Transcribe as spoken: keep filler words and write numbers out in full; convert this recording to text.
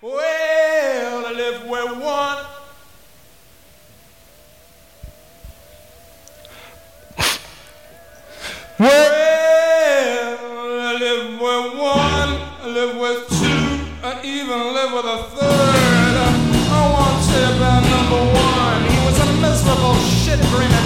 Well, I live with one. Well, I live with one, I live with two, I even live with a third. I want to tell you about number one. He was a miserable shit-brain